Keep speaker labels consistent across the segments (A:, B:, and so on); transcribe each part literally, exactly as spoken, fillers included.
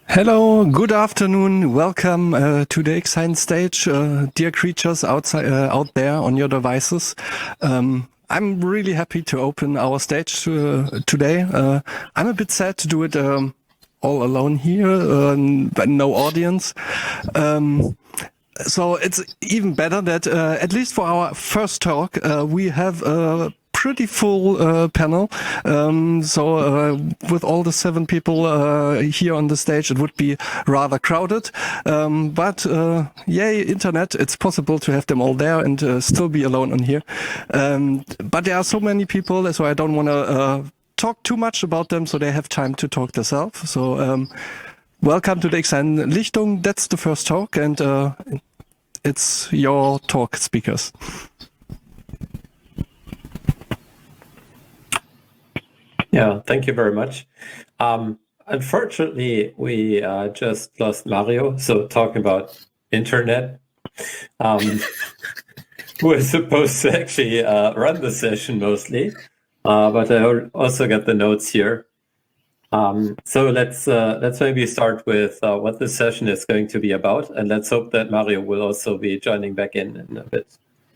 A: Hello, good afternoon. Welcome uh, to the X-Sign stage, uh, dear creatures outside, uh, out there on your devices. Um, I'm really happy to open our stage uh, today. Uh, I'm a bit sad to do it um, all alone here, uh, but no audience. Um, so it's even better that, uh, at least for our first talk, uh, we have a pretty full uh, panel. Um, so uh, with all the seven people uh, here on the stage, it would be rather crowded. Um, but uh, yay, internet, it's possible to have them all there and uh, still be alone on here. Um, but there are so many people, so I don't want to uh, talk too much about them, so they have time to talk themselves. So um, welcome to the X-Sign Lichtung. That's the first talk, and uh, it's your talk, speakers.
B: Yeah, thank you very much. Um, unfortunately, we uh, just lost Mario, so talking about internet, um, who was supposed to actually uh, run the session mostly, uh, but I also got the notes here. Um, so let's uh, let's maybe start with uh, what this session is going to be about, and let's hope that Mario will also be joining back in in a bit.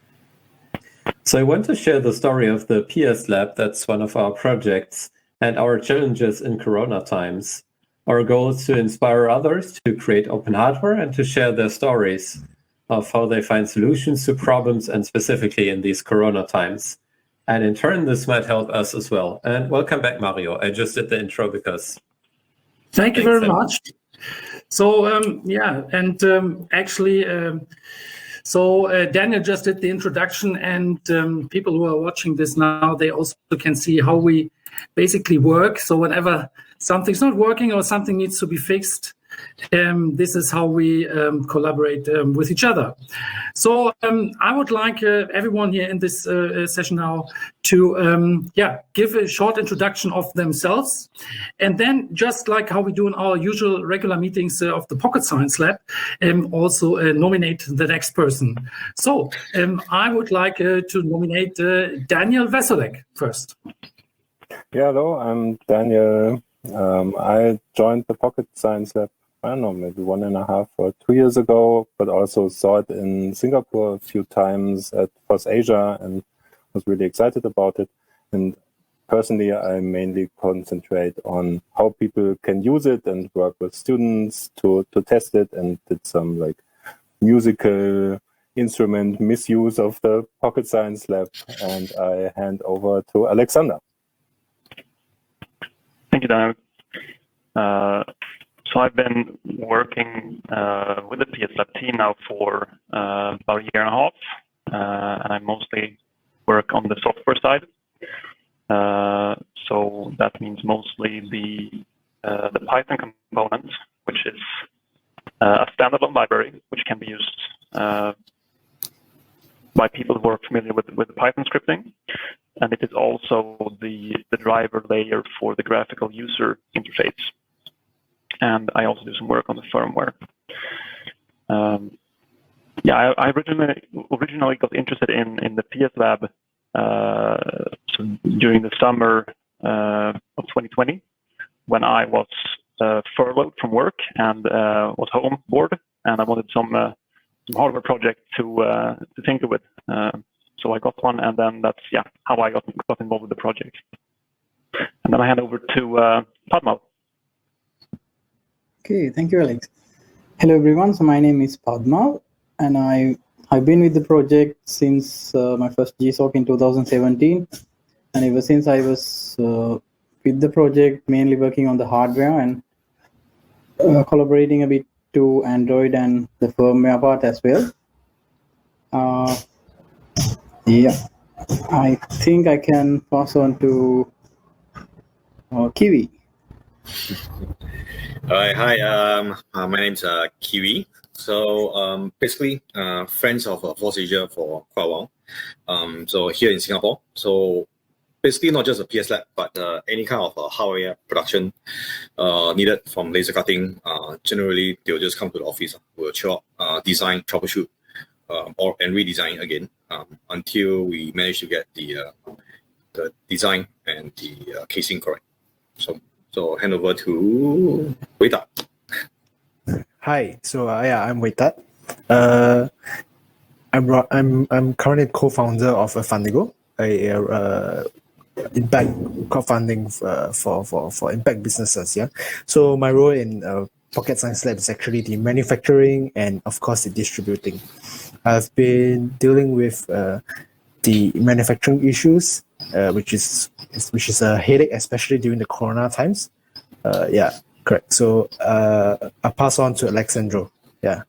B: So I want to share the story of the P S Lab, that's one of our projects, and our challenges in Corona times. Our goal is to inspire others to create open hardware and to share their stories of how they find solutions to problems, and specifically in these Corona times. And in turn, this might help us as well. And welcome back, Mario. I just did the intro because...
C: Thank you very much. So, um, yeah, and um, actually... Um, So uh, Daniel just did the introduction, and um, people who are watching this now, they also can see how we basically work. So whenever something's not working or something needs to be fixed, um, this is how we um, collaborate um, with each other. So um, I would like uh, everyone here in this uh, session now to um, yeah, give a short introduction of themselves. And then, just like how we do in our usual regular meetings uh, of the Pocket Science Lab, um, also uh, nominate the next person. So um, I would like uh, to nominate uh, Daniel Veselek first.
D: Yeah, hello, I'm Daniel. Um, I joined the Pocket Science Lab, I don't know, maybe one and a half or two years ago, but also saw it in Singapore a few times at FOSS Asia and was really excited about it. And personally, I mainly concentrate on how people can use it and work with students to, to test it, and did some like musical instrument misuse of the Pocket Science Lab. And I hand over to Alexander.
E: Thank you, Daniel. Uh, so I've been working uh, with the P S Lab team now for uh, about a year and a half, uh, and I mostly work on the software side. Uh, so that means mostly the uh, the Python component, which is uh, a standalone library which can be used uh, by people who are familiar with with Python scripting, and it is also the the driver layer for the graphical user interface. And I also do some work on the firmware. Um, yeah, I, I originally originally got interested in in the P S Lab uh, so during the summer uh, of twenty twenty, when I was uh, furloughed from work and uh, was home bored, and I wanted some uh, some hardware project to uh, to tinker with. Uh, so I got one, and then that's yeah how I got got involved with the project. And then I hand over to uh, Padma.
F: Okay, thank you, Alex. Hello, everyone. So my name is Padma, and I, I've been with the project since uh, my first G SOC in two thousand seventeen. And ever since I was uh, with the project, mainly working on the hardware and uh, collaborating a bit to Android and the firmware part as well. Uh, yeah, I think I can pass on to uh, Kiwi.
G: All right, hi, um, uh, my name's uh, Kiwi. So um, basically, uh, friends of uh, FOSS Asia for quite a while. Um, so here in Singapore, so basically not just a P S Lab, but uh, any kind of uh, hardware production uh, needed from laser cutting. Uh, generally, they'll just come to the office, we'll chop, uh, design, troubleshoot, uh, or and redesign again um, until we manage to get the uh, the design and the uh, casing correct. So. So hand over to Wei Da.
H: Hi. So uh, yeah, I'm Wei Tat. Uh, I'm ro- I'm I'm currently co-founder of uh, Fundigo, a, a uh, impact crowdfunding uh, for for for impact businesses. Yeah. So my role in uh, Pocket Science Lab is actually the manufacturing and of course the distributing. I've been dealing with uh, the manufacturing issues, uh, which is which is a headache, especially during the Corona times. Uh, yeah, correct. So uh, I'll pass on to Alexandro. Yeah.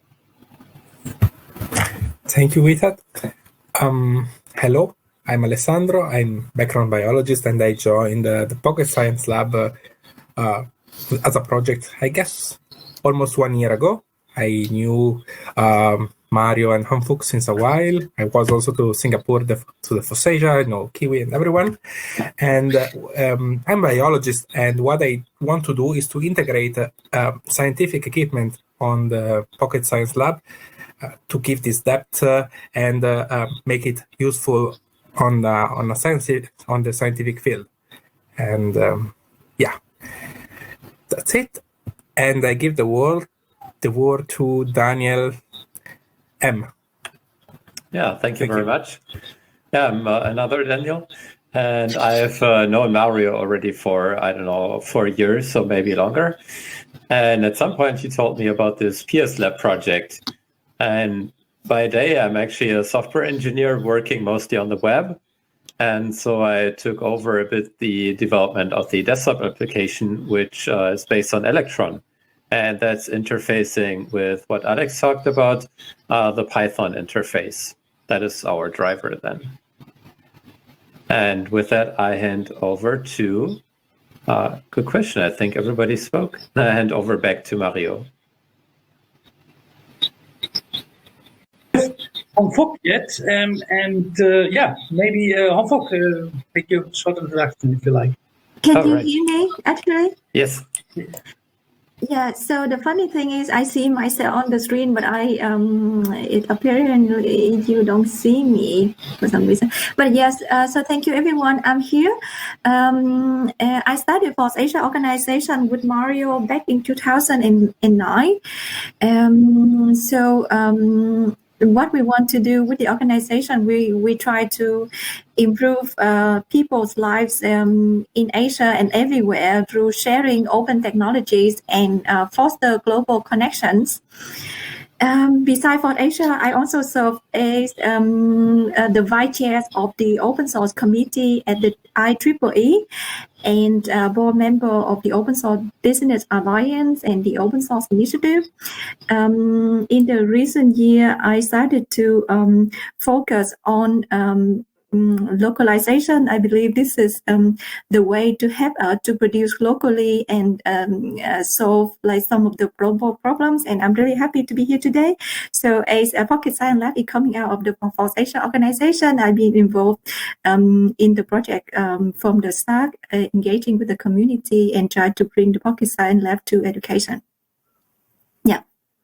I: Thank you, Withat. Um, hello, I'm Alessandro. I'm background biologist, and I joined uh, the Pocket Science Lab uh, uh, as a project, I guess, almost one year ago. I knew um, Mario and Hanfuk since a while. I was also to Singapore, the, to the FOSSASIA, I know Kiwi and everyone. And uh, um, I'm a biologist, and what I want to do is to integrate uh, uh, scientific equipment on the Pocket Science Lab uh, to give this depth uh, and uh, uh, make it useful on uh, on a science on the scientific field. And um, yeah, that's it. And I give the word the word to Daniel M.
B: Yeah, thank you
I: Thank
B: very
I: you.
B: much. Yeah, I'm uh, another Daniel, and I've uh, known Mario already for, I don't know, four years, so maybe longer. And at some point, he told me about this P S Lab project. And by day, I'm actually a software engineer working mostly on the web. And so I took over a bit the development of the desktop application, which uh, is based on Electron. And that's interfacing with what Alex talked about, uh, the Python interface. That is our driver then. And with that, I hand over to, uh, good question, I think everybody spoke. I hand over back to Mario.
C: Hanfuk yet, um, and uh, yeah, maybe uh, Hanfuk, uh, make your short introduction if you like.
J: Can
B: All
J: you
B: right.
J: hear me, actually?
B: Yes.
J: Yeah, so the funny thing is I see myself on the screen, but I um it apparently you don't see me for some reason. But yes, uh, so thank you everyone. I'm here. Um, uh, I started FOSSASIA organization with Mario back in two thousand nine. Um, so um, what we want to do with the organization, we we try to improve uh, people's lives um, in Asia and everywhere through sharing open technologies and uh, foster global connections. Um, besides FOSSASIA, I also serve as um, uh, the vice chair of the open source committee at the I triple E and uh, board member of the Open Source Business Alliance and the Open Source Initiative. Um, in the recent year, I started to um, focus on um, localization. I believe this is um, the way to help uh, to produce locally and um, uh, solve like some of the global problems. And I'm really happy to be here today. So as a Pocket Science Lab is coming out of the FOSSASIA organization, I've been involved um, in the project um, from the start, uh, engaging with the community and try to bring the Pocket Science Lab to education. Yeah.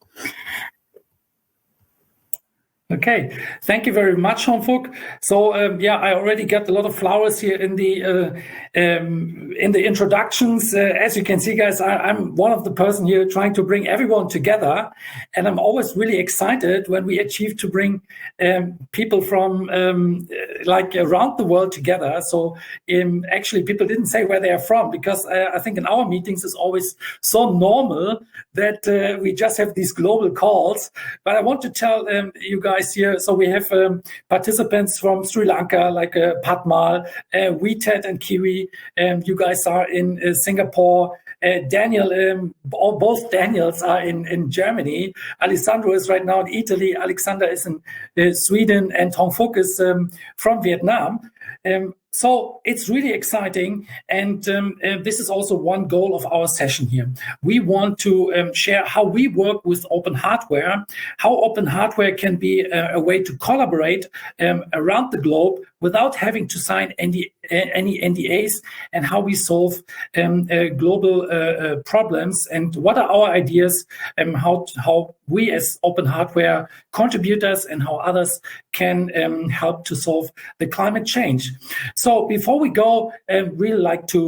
C: Okay, thank you very much, Hanfuk. So um, yeah, I already got a lot of flowers here in the uh, um, in the introductions. Uh, as you can see, guys, I, I'm one of the person here trying to bring everyone together, and I'm always really excited when we achieve to bring um, people from um, like around the world together. So um, actually, people didn't say where they are from because uh, I think in our meetings it's always so normal that uh, we just have these global calls. But I want to tell um, you guys here. So we have um, participants from Sri Lanka, like uh, Padmal, uh, Withat and Kiwi. Um, you guys are in uh, Singapore. Uh, Daniel, um, all, both Daniels are in, in Germany. Alessandro is right now in Italy. Alexander is in uh, Sweden, and Hanfuk is um, from Vietnam. Um, so it's really exciting, and um, uh, this is also one goal of our session here. We want to um, share how we work with open hardware, how open hardware can be a, a way to collaborate um, around the globe without having to sign any, any N D As, and how we solve um, uh, global uh, uh, problems, and what are our ideas, and um, how, how we as open hardware contributors and how others can um, help to solve the climate change. So before we go, I um, really like to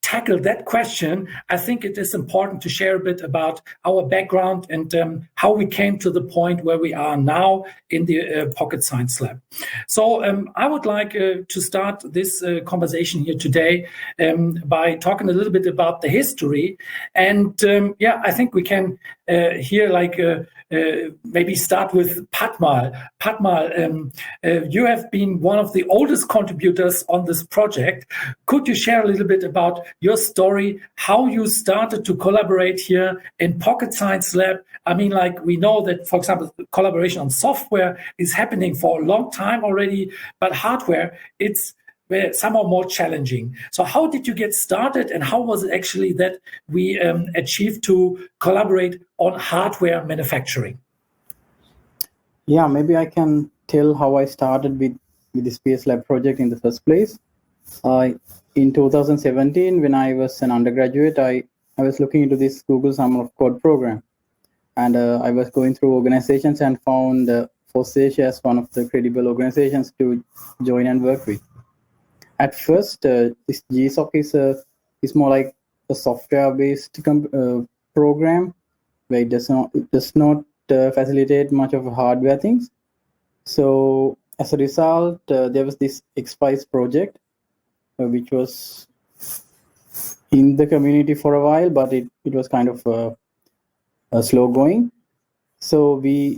C: tackle that question, I think it is important to share a bit about our background and um, how we came to the point where we are now in the uh, Pocket Science Lab. So um, I would like uh, to start this uh, conversation here today um, by talking a little bit about the history. And um, yeah, I think we can uh, here like uh, uh, maybe start with Padmal. Padmal, um, uh, you have been one of the oldest contributors on this project. Could you share a little bit about your story, how you started to collaborate here in Pocket Science Lab? I mean, like we know that, for example, collaboration on software is happening for a long time already, but hardware, it's somehow more challenging. So how did you get started, and how was it actually that we um, achieved to collaborate on hardware manufacturing?
F: Yeah, maybe I can tell how I started with, with this P S Lab project in the first place. Uh, in two thousand seventeen, when I was an undergraduate, I, I was looking into this Google Summer of Code program. And uh, I was going through organizations and found uh, FOSSASIA as one of the credible organizations to join and work with. At first, uh, this G SOC is, a, is more like a software-based uh, program where it does not, it does not uh, facilitate much of hardware things. So as a result, uh, there was this X-Spice project, uh, which was in the community for a while, but it, it was kind of uh, uh, slow going. So we,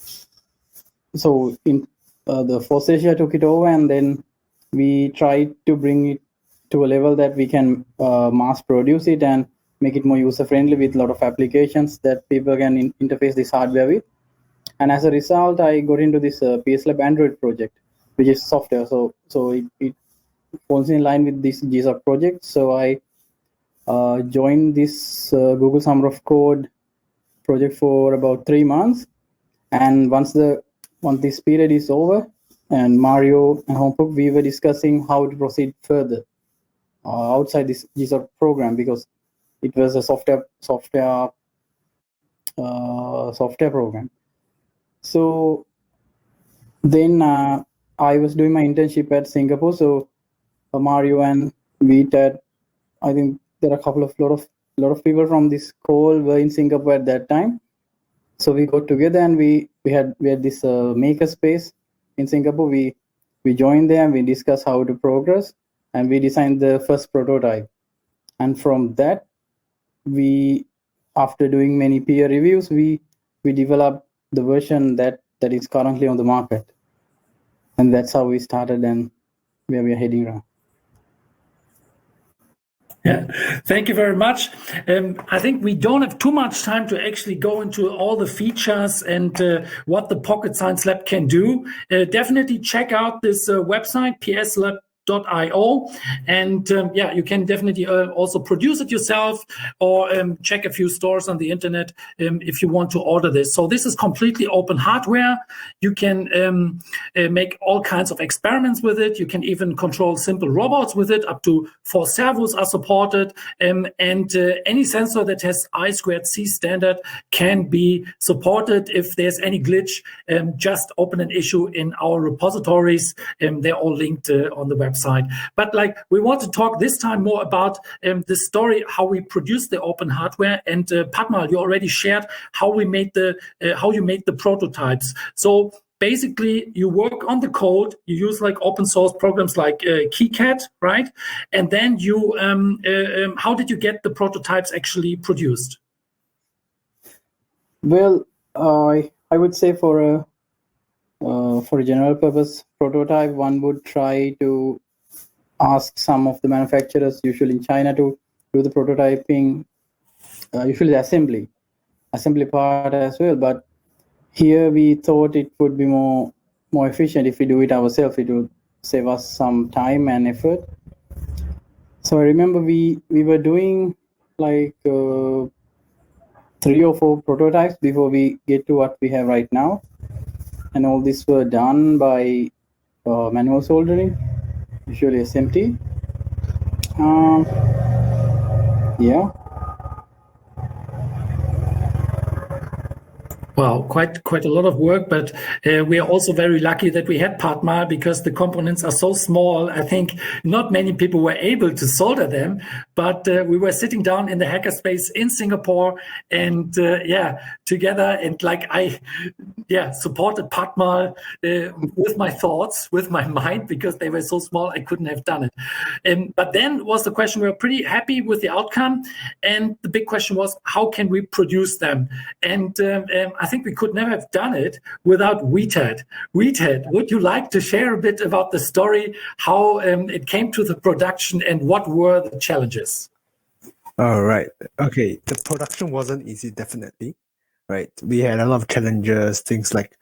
F: so in uh, the FOSSASIA took it over, and then we tried to bring it to a level that we can uh, mass produce it and make it more user friendly with a lot of applications that people can in interface this hardware with. And as a result, I got into this uh, P S Lab Android project, which is software. So so it, it falls in line with this G SOC project. So I uh, joined this uh, Google Summer of Code project for about three months. And once the once this period is over, and Mario and Homepuk, we were discussing how to proceed further uh, outside this G SOC program, because it was a software software uh, software program. So then uh, I was doing my internship at Singapore. So uh, Mario and Vitat, I think there are a couple of lot of lot of people from this call were in Singapore at that time. So we got together and we we had we had this uh, makerspace in Singapore. We we joined there and we discussed how to progress, and we designed the first prototype. And from that, we, after doing many peer reviews, we we developed the version that that is currently on the market. And that's how we started and where we are heading around.
C: Yeah, thank you very much. Um, I think we don't have too much time to actually go into all the features and uh, what the Pocket Science Lab can do. Uh, definitely check out this uh, website, p s lab dot i o, and um, yeah, you can definitely uh, also produce it yourself, or um, check a few stores on the internet um, if you want to order this. So this is completely open hardware. You can um, uh, make all kinds of experiments with it. You can even control simple robots with it. Up to four servos are supported, um, and uh, any sensor that has I squared C standard can be supported. If there's any glitch, um, just open an issue in our repositories. Um, they're all linked uh, on the website. Website. But like we want to talk this time more about um, the story, how we produce the open hardware. And uh, Padmal, you already shared how we made the uh, how you made the prototypes. So basically, you work on the code. You use like open source programs like uh, KiCad, right? And then you, um, uh, um, how did you get the prototypes actually produced?
F: Well, uh, I I would say for a uh, for a general purpose prototype, one would try to ask some of the manufacturers, usually in China, to do the prototyping, uh, usually the assembly, assembly part as well. But here we thought it would be more more efficient if we do it ourselves. It would save us some time and effort. So I remember we we were doing like uh, three or four prototypes before we get to what we have right now, and all this were done by uh, manual soldering, usually S M T. Um, yeah.
C: Wow, quite quite a lot of work, but uh, we are also very lucky that we had Padma because the components are so small. I think not many people were able to solder them, but uh, we were sitting down in the hackerspace in Singapore, and uh, yeah, together, and like I, yeah, supported Padma uh, with my thoughts, with my mind, because they were so small, I couldn't have done it. Um, but then was the question: we were pretty happy with the outcome, and the big question was, how can we produce them? And um, um, I think we could never have done it without Wheathead. Wheathead, would you like to share a bit about the story, how um, it came to the production and what were the challenges?
H: All right. Okay. The production wasn't easy, definitely. Right. We had a lot of challenges, things like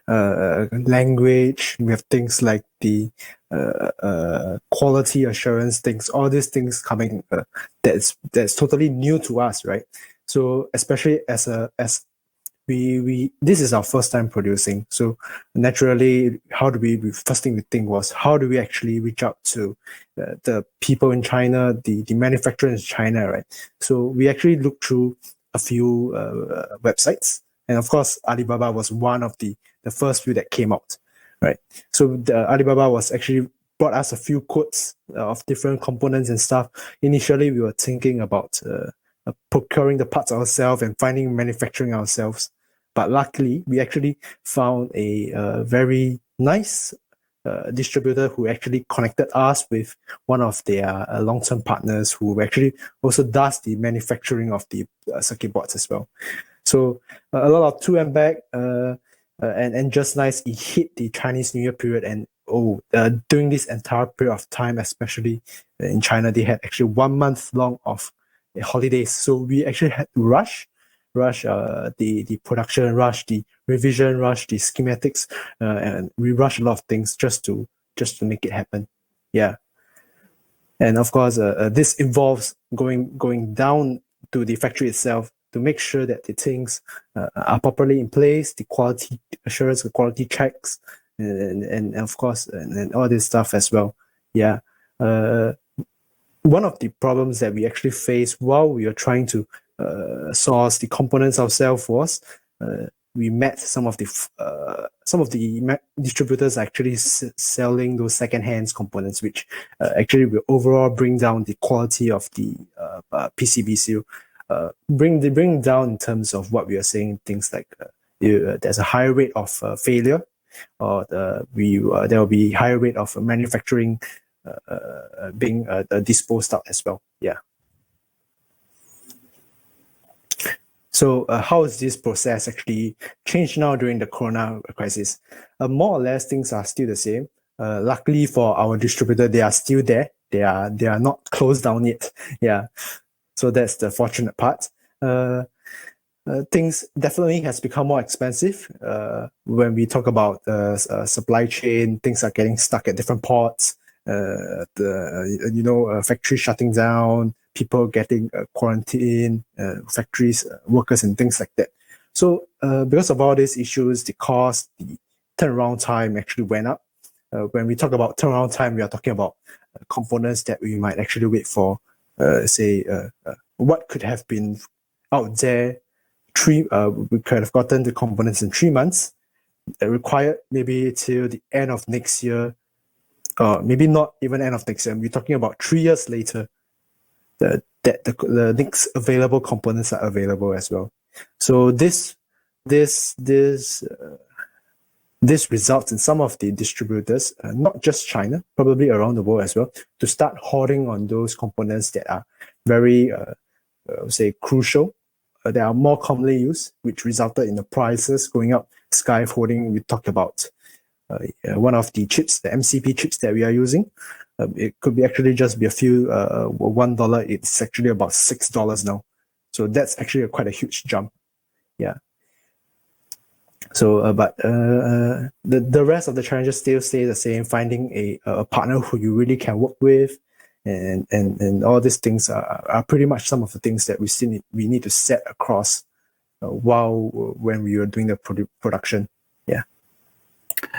H: uh, language. We have things like the uh, uh, quality assurance things. All these things coming uh, that's that's totally new to us, right? So especially as a as we we this is our first time producing, so naturally, how do we, we first thing we think was how do we actually reach out to uh, the people in China, the the manufacturers in China, right? So we actually looked through a few uh, websites, and of course Alibaba was one of the the first few that came out, right? So the Alibaba was actually brought us a few quotes of different components and stuff. Initially we were thinking about uh, Uh, procuring the parts ourselves and finding manufacturing ourselves, but luckily we actually found a uh, very nice uh, distributor who actually connected us with one of their uh, long-term partners who actually also does the manufacturing of the uh, circuit boards as well. So uh, a lot of two M back uh, uh, and and just nice it hit the Chinese New Year period, and oh uh, during this entire period of time, especially in China, they had actually one month long of holidays, so we actually had to rush rush uh, the the production, rush the revision, rush the schematics, uh, and we rush a lot of things just to just to make it happen. Yeah, and of course uh, uh, this involves going going down to the factory itself to make sure that the things uh, are properly in place, the quality assurance, the quality checks, and and, and of course and, and all this stuff as well. Yeah. Uh, One of the problems that we actually faced while we were trying to uh, source the components ourselves was uh, we met some of the uh, some of the distributors actually s- selling those second-hand components, which uh, actually will overall bring down the quality of the uh, uh, P C B seal. Uh, bring they bring down in terms of what we are saying, things like uh, you, uh, there's a higher rate of uh, failure, or the, we uh, there will be higher rate of manufacturing Uh, uh, being uh, disposed out as well. Yeah. So uh, how is this process actually changed now during the Corona crisis? Uh, more or less, things are still the same. Uh, luckily for our distributor, they are still there. They are they are not closed down yet. Yeah. So that's the fortunate part. Uh, uh, things definitely has become more expensive. Uh, when we talk about uh, uh, supply chain, things are getting stuck at different ports. Uh, the uh, you know uh, factory shutting down, people getting uh, quarantined, uh, factories uh, workers and things like that. So uh, because of all these issues, the cost, the turnaround time actually went up. Uh, when we talk about turnaround time, we are talking about uh, components that we might actually wait for. Uh, say uh, uh, what could have been out there three. Uh, we could have gotten the components in three months. Uh, required maybe till the end of next year. Uh, maybe not even end of next year. We're talking about three years later that the, the, the next available components are available as well. So this this this uh, this results in some of the distributors, uh, not just China, probably around the world as well, to start hoarding on those components that are very uh, uh, say crucial, uh, that are more commonly used, which resulted in the prices going up, skyfalling. We talked about Uh, one of the chips, the M C P chips that we are using, um, it could be actually just be a few uh, one dollar. It's actually about six dollars now, so that's actually a, quite a huge jump. Yeah. So, uh, but uh, the the rest of the challenges still stay the same. Finding a a partner who you really can work with, and and and all these things are, are pretty much some of the things that we still need, we need to set across uh, while when we are doing the produ- production. Yeah.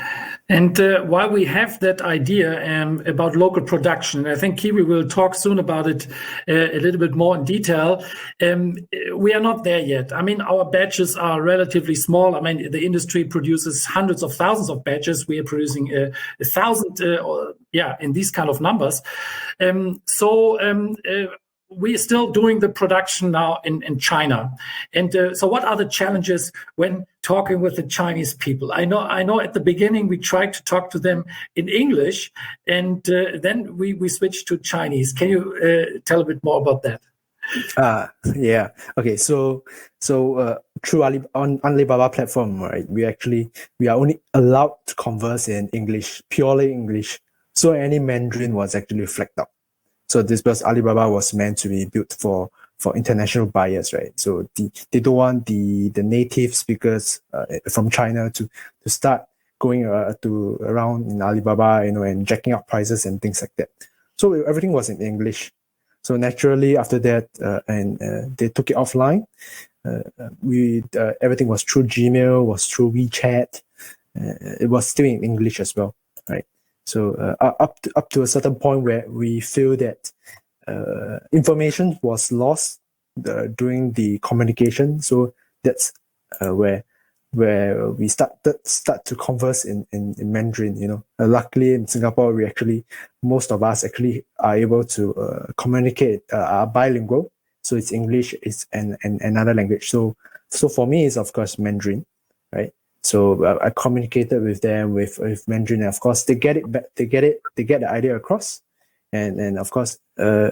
C: And uh, while we have that idea um, about local production, I think Kiwi will talk soon about it uh, a little bit more in detail. Um, we are not there yet. I mean, our batches are relatively small. I mean, the industry produces hundreds of thousands of batches. We are producing a, a thousand, uh, or, yeah, in these kind of numbers. Um, so um, uh, we are still doing the production now in, in China. And uh, so what are the challenges when talking with the Chinese people? I know I know at the beginning we tried to talk to them in English, and uh, then we, we switched to Chinese. Can you uh, tell a bit more about that?
H: Uh, yeah. Okay. So, so uh, through Ali, on Alibaba platform, right, we actually, we are only allowed to converse in English, purely English. So any Mandarin was actually flagged up. So this was Alibaba was meant to be built for for international buyers, right? So the, they don't want the the native speakers uh, from China to to start going uh, to around in Alibaba, you know, and jacking up prices and things like that. So everything was in English. So naturally, after that, uh, and uh, they took it offline. Uh, we uh, everything was through Gmail, was through WeChat. Uh, it was still in English as well, right? So uh, up to, up to a certain point where we feel that uh, information was lost uh, during the communication. So that's uh, where where we started start to converse in, in, in Mandarin. You know, uh, luckily in Singapore, we actually most of us actually are able to uh, communicate. Uh, are bilingual, so it's English, it's and and another language. So so for me, it's of course Mandarin, right? So uh, I communicated with them with, with Mandarin, and of course they get it. They get it. They get the idea across, and and of course, uh,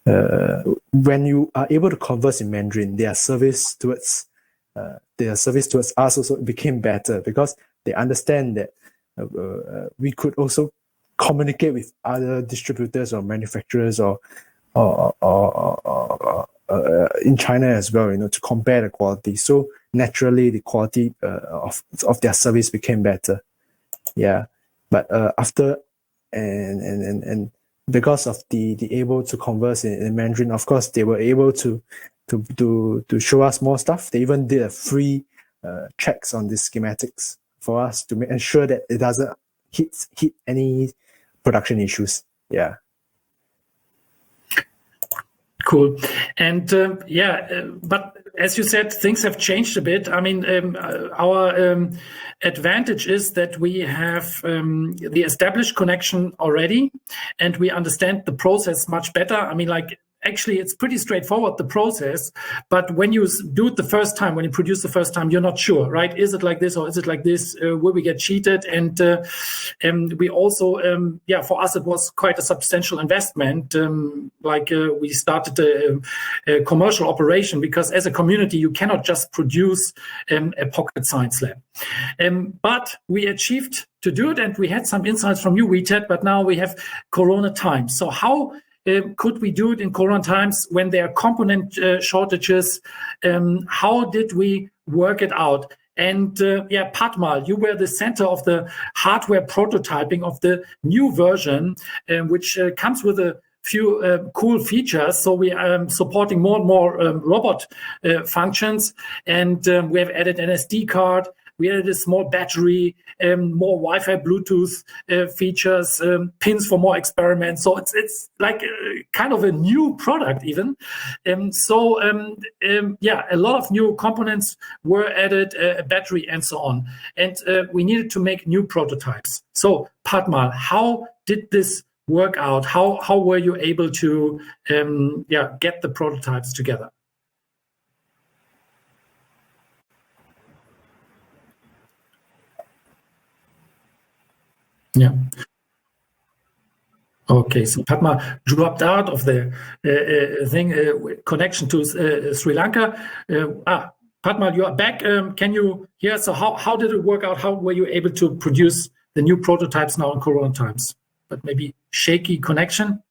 H: uh, when you are able to converse in Mandarin, their service towards uh, their service towards us also became better because they understand that uh, uh, we could also communicate with other distributors or manufacturers or or, or, or, or uh, in China as well, you know, to compare the quality. So naturally, the quality uh, of of their service became better. Yeah, but uh, after and and and and because of the the able to converse in, in Mandarin, of course, they were able to to to to show us more stuff. They even did a free uh, checks on the schematics for us to make, ensure that it doesn't hit hit any production issues. Yeah.
C: Cool. And um, yeah, uh, but as you said, things have changed a bit. I mean, um, our um, advantage is that we have um, the established connection already, and we understand the process much better. I mean, like, actually, it's pretty straightforward, the process. But when you do it the first time, when you produce the first time, you're not sure, right? Is it like this or is it like this? Uh, will we get cheated? And uh, um, we also, um, yeah, for us, it was quite a substantial investment. Um, like uh, we started a, a commercial operation because as a community, you cannot just produce um, a pocket science lab. Um, but we achieved to do it, and we had some insights from you, WeChat, but now we have Corona times. So how Uh, could we do it in Corona times when there are component uh, shortages? Um, how did we work it out? And uh, yeah, Padma, you were the center of the hardware prototyping of the new version, um, which uh, comes with a few uh, cool features. So we are um, supporting more and more um, robot uh, functions, and um, we have added an S D card. We added a small battery, um, more Wi-Fi, Bluetooth uh, features, um, pins for more experiments. So it's it's like a, kind of a new product even. Um, so um, um, yeah, a lot of new components were added, uh, a battery and so on. And uh, we needed to make new prototypes. So Padma, how did this work out? How how were you able to um, yeah get the prototypes together? Yeah. Okay, so Padma dropped out of the uh, uh, thing uh, connection to uh, Sri Lanka. Uh, ah, Padma, you are back. Um, can you hear? So how how did it work out? How were you able to produce the new prototypes now in Corona times? But maybe shaky connection.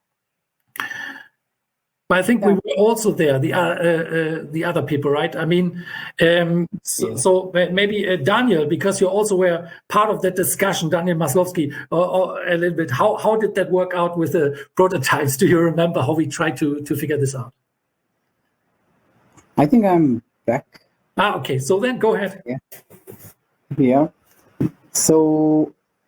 C: But I think yeah. we were also there, the uh, uh, the other people, right? I mean, um, so, yeah. so maybe uh, Daniel, because you also were part of that discussion, Daniel Maslowski, or, or a little bit. How how did that work out with the prototypes? Do you remember how we tried to to figure this out?
F: I think I'm back.
C: Ah, okay. So then go ahead.
F: Yeah. Yeah. So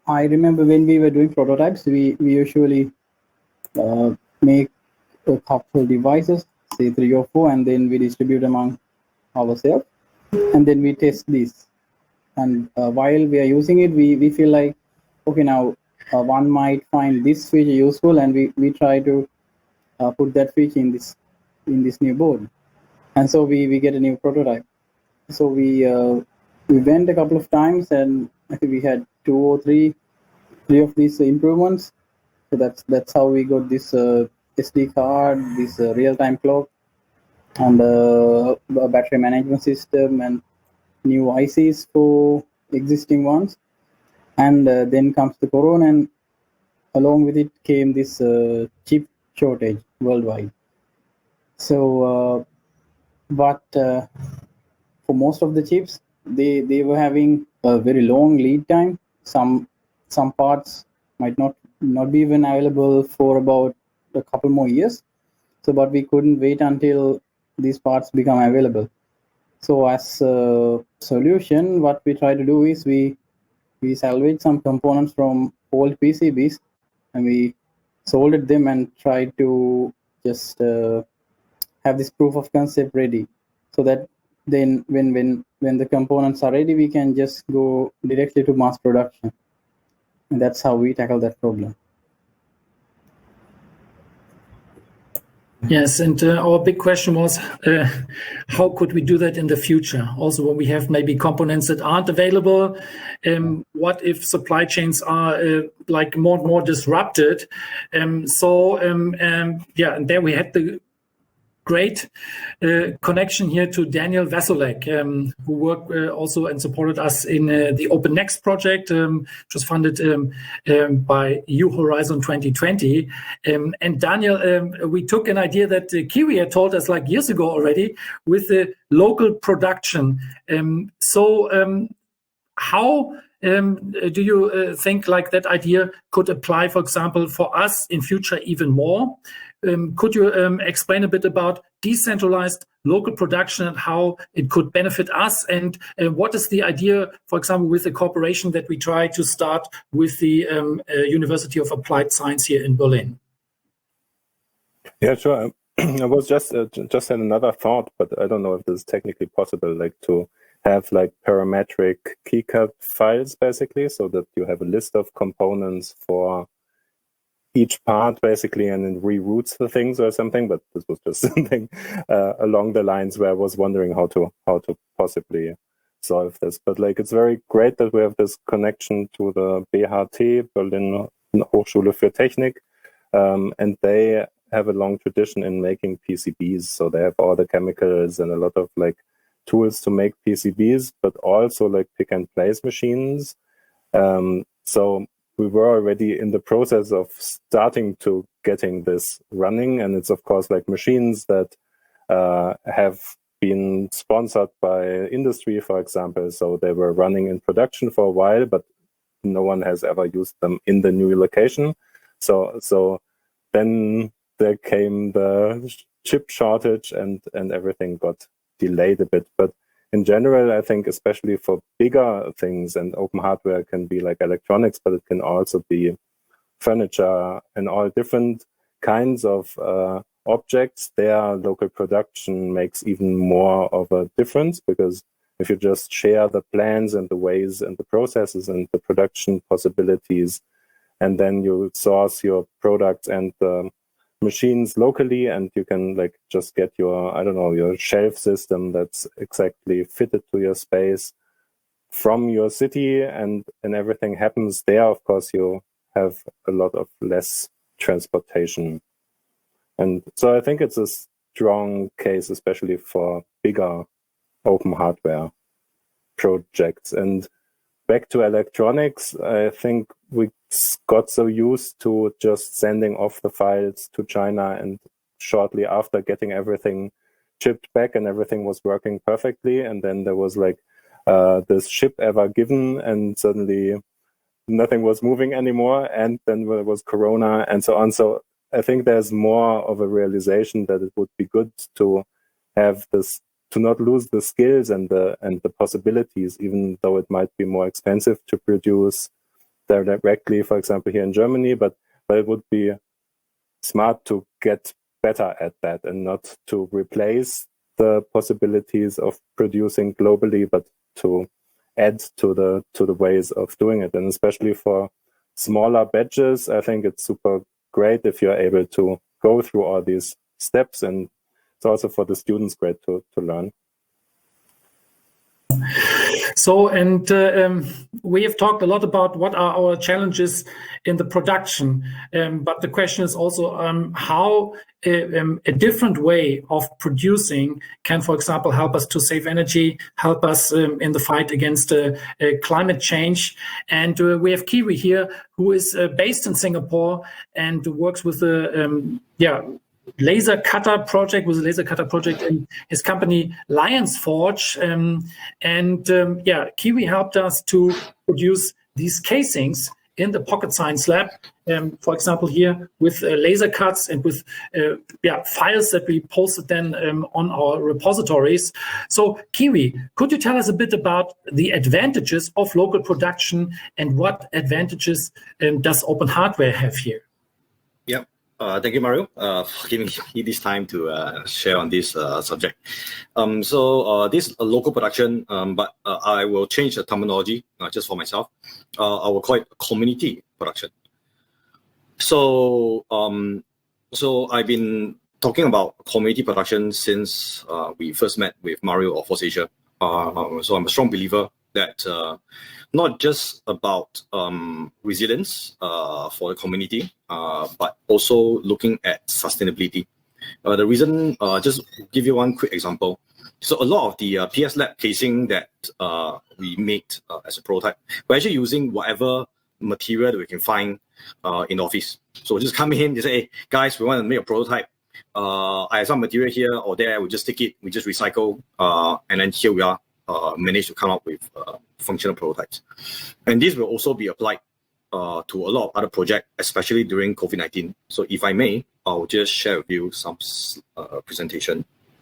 F: I remember when we were doing prototypes, we, we usually uh, make a couple devices, say three or four, and then we distribute among ourselves, and then we test this. And uh, while we are using it, we, we feel like, okay, now uh, one might find this feature useful, and we, we try to uh, put that feature in this in this new board. And so we, we get a new prototype. So we uh, we went a couple of times, and I think we had two or three three of these improvements. So that's that's how we got this uh, S D card, this uh, real-time clock, and uh, a battery management system, and new I Cs for existing ones. And uh, then comes the corona, and along with it came this uh, chip shortage worldwide. So, uh, but uh, for most of the chips, they they were having a very long lead time. Some some parts might not not be even available for about a couple more years. So, but we couldn't wait until these parts become available. So, as a solution, what we try to do is we we salvage some components from old P C Bs, and we soldered them and tried to just uh, have this proof of concept ready, so that then when when when the components are ready, we can just go directly to mass production. And that's how we tackle that problem.
C: Yes, and uh, our big question was, uh, how could we do that in the future? Also, when we have maybe components that aren't available, um, what if supply chains are uh, like more and more disrupted? Um, so, um, um, yeah, and there we had the great uh, connection here to Daniel Vasulek, um, who worked uh, also and supported us in uh, the Open Next project, um, which was funded um, um, by U Horizon twenty twenty. Um, and Daniel, um, we took an idea that uh, Kiwi had told us like years ago already with the local production. Um, so um, how um, do you uh, think like that idea could apply, for example, for us in future even more? Um, could you um, explain a bit about decentralized local production and how it could benefit us? And uh, what is the idea, for example, with the cooperation that we try to start with the um, uh, University of Applied Science here in Berlin?
D: Yeah, sure. I was just uh, just had another thought, but I don't know if this is technically possible, like to have like parametric keycap files, basically, so that you have a list of components for each part, basically, and then reroutes the things or something. But this was just something uh, along the lines where I was wondering how to how to possibly solve this. But like, it's very great that we have this connection to the B H T, Berlin Hochschule für Technik, um, and they have a long tradition in making P C Bs. So they have all the chemicals and a lot of like tools to make P C Bs, but also like pick and place machines. Um, so we were already in the process of starting to getting this running. And it's of course like machines that uh, have been sponsored by industry, for example. So they were running in production for a while, but no one has ever used them in the new location. So, so then there came the chip shortage and, and everything got delayed a bit. But in general, I think especially for bigger things, and open hardware can be like electronics, but it can also be furniture and all different kinds of uh, objects. Their local production makes even more of a difference, because if you just share the plans and the ways and the processes and the production possibilities, and then you source your products and the machines locally, and you can like just get your, I don't know, your shelf system that's exactly fitted to your space from your city, and, and everything happens there. Of course, you have a lot of less transportation. And so I think it's a strong case, especially for bigger open hardware projects. And back to electronics, I think we got so used to just sending off the files to China, and shortly after getting everything shipped back and everything was working perfectly. And then there was like uh, this ship ever given, and suddenly nothing was moving anymore. And then there was Corona and so on. So I think there's more of a realization that it would be good to have this, to not lose the skills and the and the possibilities, even though it might be more expensive to produce directly, for example, here in Germany, but, but it would be smart to get better at that and not to replace the possibilities of producing globally, but to add to the to the ways of doing it. And especially for smaller batches, I think it's super great if you're able to go through all these steps, and it's also for the students great to, to learn.
C: So, and uh, um, we have talked a lot about what are our challenges in the production, um, but the question is also um, how uh, um, a different way of producing can, for example, help us to save energy, help us um, in the fight against uh, uh, climate change. And uh, we have Kiwi here, who is uh, based in Singapore and works with the um, yeah. laser cutter project with a laser cutter project in his company Lions Forge, um, and um, yeah, Kiwi helped us to produce these casings in the Pocket Science Lab. Um, for example, here with uh, laser cuts and with uh, yeah files that we posted then um, on our repositories. So, Kiwi, could you tell us a bit about the advantages of local production and what advantages um, does Open Hardware have here?
G: Yeah. Uh, thank you, Mario, uh, for giving me this time to uh, share on this uh, subject. Um, so uh, this uh, local production, um, but uh, I will change the terminology uh, just for myself. Uh, I will call it community production. So, um, so I've been talking about community production since uh, we first met with Mario of ForceAsia. Uh, so I'm a strong believer that uh, not just about um, resilience uh, for the community, uh, but also looking at sustainability. Uh, the reason, uh, just give you one quick example. So a lot of the uh, P S Lab casing that uh, we made uh, as a prototype, we're actually using whatever material that we can find uh, in the office. So just come in, they say, hey, guys, we want to make a prototype. Uh, I have some material here or there, we just take it, we just recycle, uh, and then here we are. Uh, managed to come up with uh, functional prototypes. And this will also be applied uh, to a lot of other projects, especially during COVID nineteen. So if I may, I'll just share with you some uh, presentation.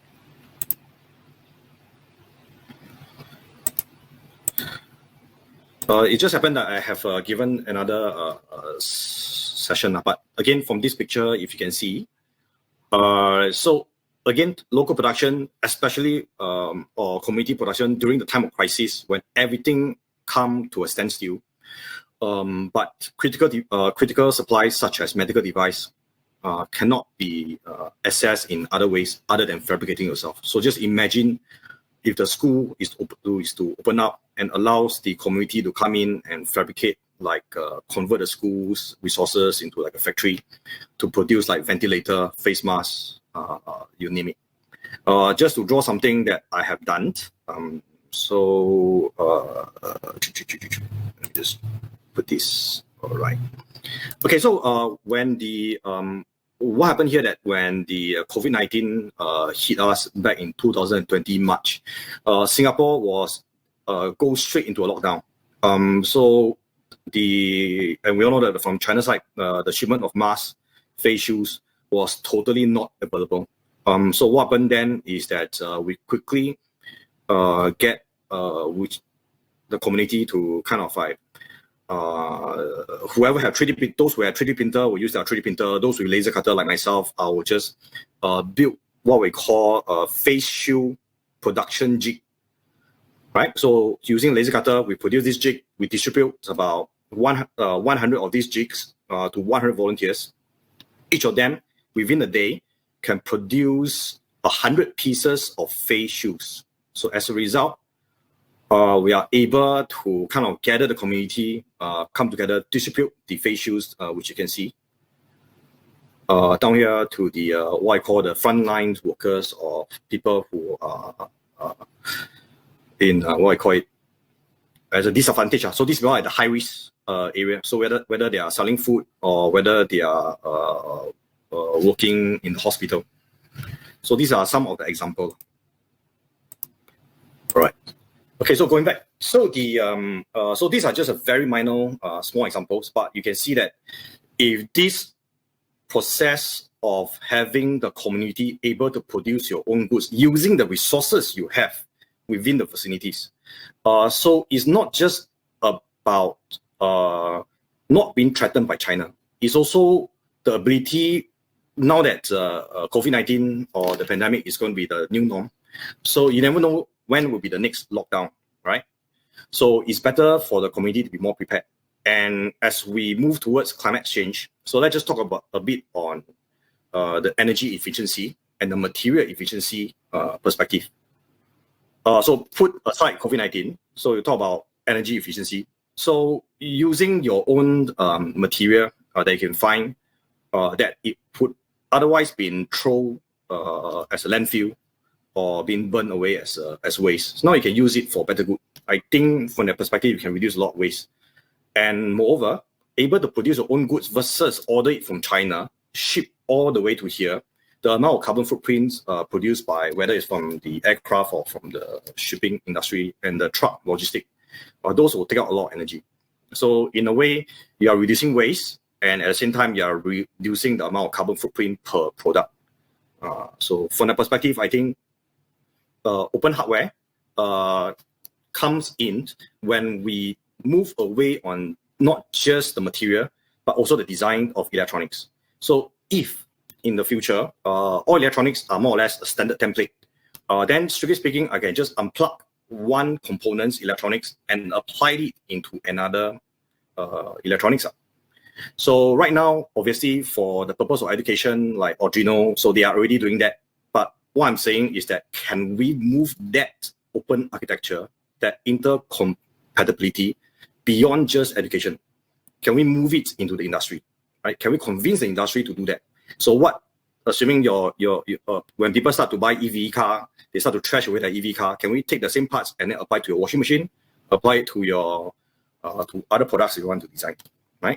G: Uh, it just happened that I have uh, given another uh, uh, session, but again, from this picture, if you can see, uh, so again, local production, especially um, or community production during the time of crisis when everything come to a standstill. Um, but critical uh, critical supplies such as medical device uh, cannot be uh, accessed in other ways other than fabricating yourself. So just imagine if the school is to, is to open up and allows the community to come in and fabricate, like uh, convert the school's resources into like a factory to produce like ventilator, face masks, Uh, uh, you name it. Uh, just to draw something that I have done. Um, so uh, uh, let me just put this all right. Okay, so uh, when the um, what happened here that when the uh, COVID nineteen uh, hit us back in two thousand twenty March, uh, Singapore was uh, go straight into a lockdown. Um, so the and we all know that from China side, uh, the shipment of masks, face shields was totally not available. Um, so what happened then is that uh, we quickly uh, get uh, which the community to kind of like uh, whoever have three D print, those who have three D printer will use their three D printer. Those with laser cutter like myself, I will just uh, build what we call a face shield production jig. Right. So using laser cutter, we produce this jig. We distribute about one uh, one hundred of these jigs uh, to one hundred volunteers. Each of them, within a day, can produce one hundred pieces of face shoes. So as a result, uh, we are able to kind of gather the community, uh, come together, distribute the face shoes, uh, which you can see. Uh, down here to the, uh, what I call the frontline workers or people who are uh, in, uh, what I call it, as a disadvantage. So these people are at the high risk uh, area. So whether, whether they are selling food or whether they are uh, Uh, working in the hospital. So these are some of the examples. All right. Okay, so going back. So the um, uh, so these are just a very minor, uh, small examples, but you can see that if this process of having the community able to produce your own goods using the resources you have within the facilities, uh, so it's not just about uh, not being threatened by China. It's also the ability, now that uh, uh, COVID nineteen or the pandemic is going to be the new norm. So you never know when will be the next lockdown, right? So it's better for the community to be more prepared. And as we move towards climate change, so let's just talk about a bit on uh, the energy efficiency and the material efficiency uh, perspective. Uh, so put aside COVID nineteen, so you talk about energy efficiency. So using your own um, material uh, that you can find uh, that it would otherwise been thrown uh, as a landfill or being burned away as uh, as waste. So now you can use it for better good. I think from that perspective, you can reduce a lot of waste. And moreover, able to produce your own goods versus order it from China, ship all the way to here, the amount of carbon footprints uh, produced by, whether it's from the aircraft or from the shipping industry and the truck logistic, uh, those will take out a lot of energy. So in a way, you are reducing waste, and at the same time, you are reducing the amount of carbon footprint per product. Uh, so from that perspective, I think uh, open hardware uh, comes in when we move away on not just the material, but also the design of electronics. So if in the future, uh, all electronics are more or less a standard template, uh, then strictly speaking, I can just unplug one component's electronics and apply it into another uh, electronics. So right now, obviously, for the purpose of education, like Arduino, so they are already doing that. But what I'm saying is that can we move that open architecture, that intercompatibility, beyond just education? Can we move it into the industry? Right? Can we convince the industry to do that? So what, assuming your your, your uh, when people start to buy E V car, they start to trash away their E V car. Can we take the same parts and then apply to your washing machine, apply it to your uh, to other products you want to design, right?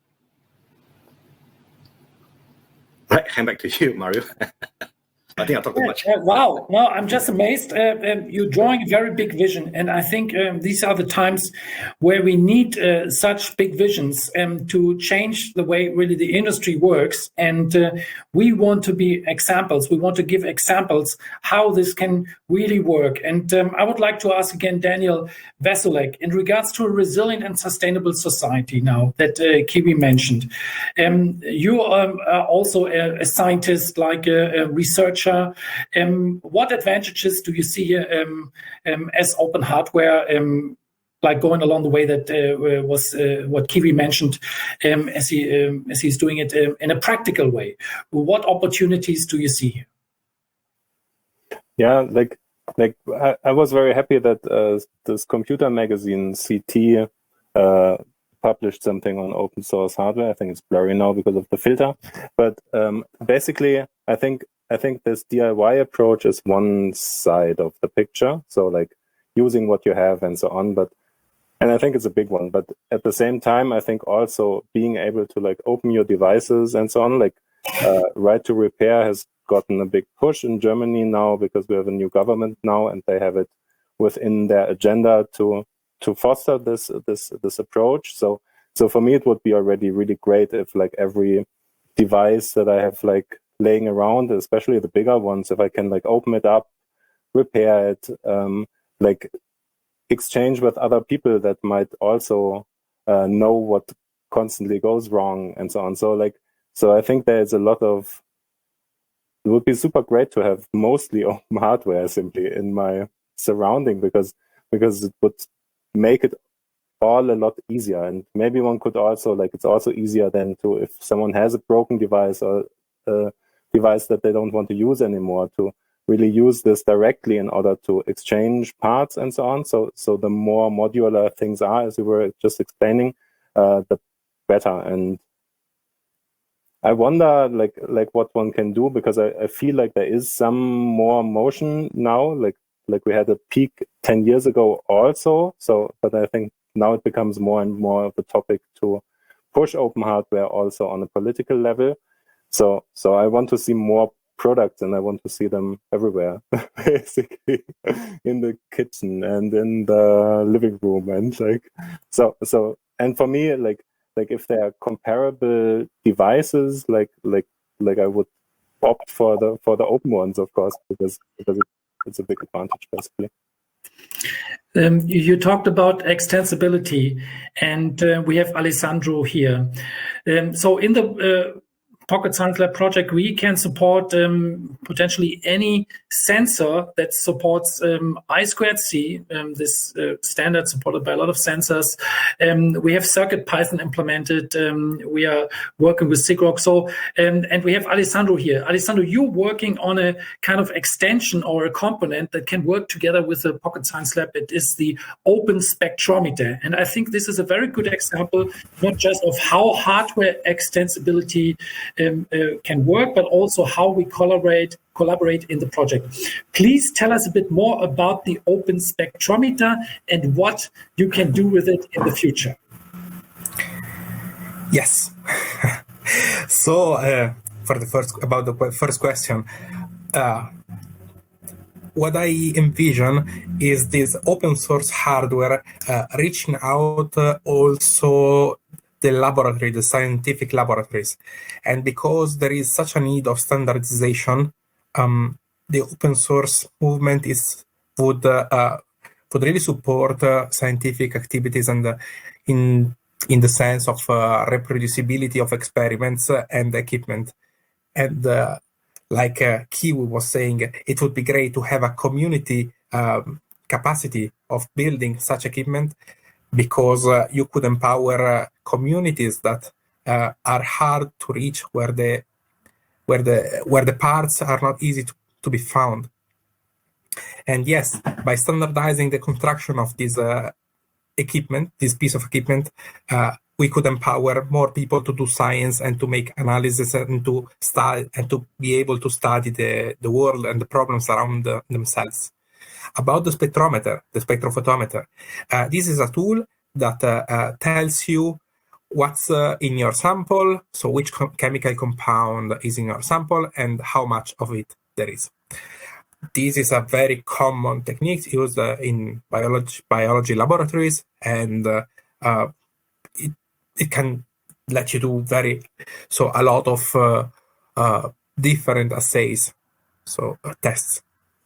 G: Right, hand back to you, Mario. I think I talked too much.
C: Uh, wow, no, I'm just amazed. Uh, um, you're drawing a very big vision, and I think um, these are the times where we need uh, such big visions um, to change the way really the industry works. And uh, we want to be examples. We want to give examples how this can really work. And um, I would like to ask again, Daniel Veselek, in regards to a resilient and sustainable society now that uh, Kiwi mentioned. Um, you um, are also a, a scientist, like a, a researcher. Um, what advantages do you see um, um, as open hardware, um, like going along the way that uh, was uh, what Kiwi mentioned, um, as he um, as he's doing it um, in a practical way? What opportunities do you see?
D: Yeah, like like I, I was very happy that uh, this computer magazine C T uh, published something on open source hardware. I think it's blurry now because of the filter, but um, basically, I think. I think this D I Y approach is one side of the picture. So like using what you have and so on, but, and I think it's a big one, but at the same time, I think also being able to like open your devices and so on, like uh, right to repair has gotten a big push in Germany now because we have a new government now and they have it within their agenda to, to foster this, this, this approach. So, so for me, it would be already really great if like every device that I have like laying around, especially the bigger ones, if I can like open it up, repair it, um, like exchange with other people that might also uh, know what constantly goes wrong and so on. So like, so I think there's a lot of, it would be super great to have mostly open hardware simply in my surrounding because, because it would make it all a lot easier. And maybe one could also like, it's also easier than to, if someone has a broken device or uh, device that they don't want to use anymore, to really use this directly in order to exchange parts and so on. So, so the more modular things are, as we were just explaining, uh, the better. And I wonder, like, like what one can do, because I, I feel like there is some more motion now. Like, like we had a peak ten years ago also. So, but I think now it becomes more and more of a topic to push open hardware also on a political level. So, so I want to see more products, and I want to see them everywhere, basically, in the kitchen and in the living room, and like, so, so, and for me, like, like if there are comparable devices, like, like, like I would opt for the for the open ones, of course, because because it, it's a big advantage, basically.
C: Um, you, you talked about extensibility, and uh, we have Alessandro here. Um, so in the uh, Pocket Science Lab project, we can support um, potentially any sensor that supports um, I squared C, um, this uh, standard supported by a lot of sensors. Um, we have CircuitPython implemented. Um, we are working with SIGROC. So, um, and we have Alessandro here. Alessandro, you're working on a kind of extension or a component that can work together with the Pocket Science Lab. It is the open spectrometer. And I think this is a very good example, not just of how hardware extensibility Um, uh, can work, but also how we collaborate collaborate in the project. Please tell us a bit more about the open spectrometer and what you can do with it in the future.
I: Yes. So uh, for the first about the first question, uh, what I envision is this open source hardware uh, reaching out uh, also the laboratory, the scientific laboratories. And because there is such a need of standardization, um, the open source movement is would uh, uh, would really support uh, scientific activities and uh, in in the sense of uh, reproducibility of experiments uh, and equipment. And uh, like uh, Kiwi was saying, it would be great to have a community um, capacity of building such equipment, because uh, you could empower uh, communities that uh, are hard to reach, where the where the where the parts are not easy to, to be found. And yes, by standardizing the construction of this uh, equipment, this piece of equipment, uh, we could empower more people to do science and to make analysis and to study and to be able to study the, the world and the problems around the, themselves. About the spectrometer, the spectrophotometer, uh, this is a tool that uh, uh, tells you what's uh, in your sample, so which com- chemical compound is in your sample and how much of it there is. This is a very common technique used uh, in biology biology laboratories, and uh, uh, it, it can let you do very so a lot of uh, uh, different assays, so uh, tests.